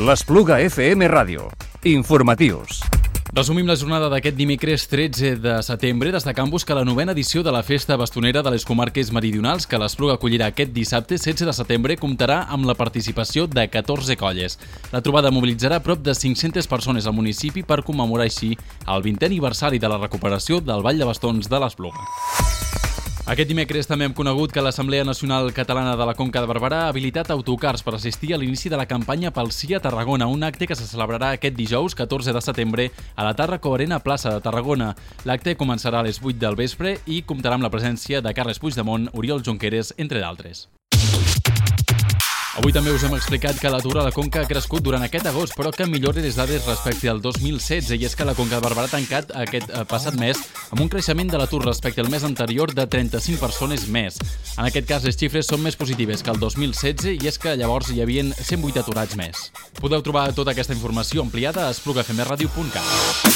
L'Espluga FM Ràdio. Informatius. Resumim la jornada d'aquest dimecres 13 de setembre destacant-vos que la 9a edició de la Festa Bastonera de les Comarques Meridionals que l'Espluga acollirà aquest dissabte 16 de setembre comptarà amb la participació de 14 colles. La trobada mobilitzarà prop de 500 persones al municipi per commemorar així el 20è aniversari de la recuperació del Ball de Bastons de l'Espluga. Aquest dimecres també hem conegut que l'Assemblea Nacional Catalana de la Conca de Barberà ha habilitat autocars per assistir a l'inici de la campanya Pel Sí a Tarragona, un acte que se celebrarà aquest dijous 14 de setembre a la Tàrraco Arena Plaça de Tarragona. L'acte començarà a les 8 del vespre i comptarà amb la presència de Carles Puigdemont, Oriol Junqueras, entre d'altres. Avui també us hem explicat que l'atur a la Conca ha crescut durant aquest agost, però que millora les dades respecte al 2016, i és que la Conca de Barberà ha tancat aquest passat mes amb un creixement de l'atur respecte al mes anterior de 35 persones més. En aquest cas, les xifres són més positives que el 2016, i és que llavors hi havien 108 aturats més. Podeu trobar tota aquesta informació ampliada a esplugafmradio.cat.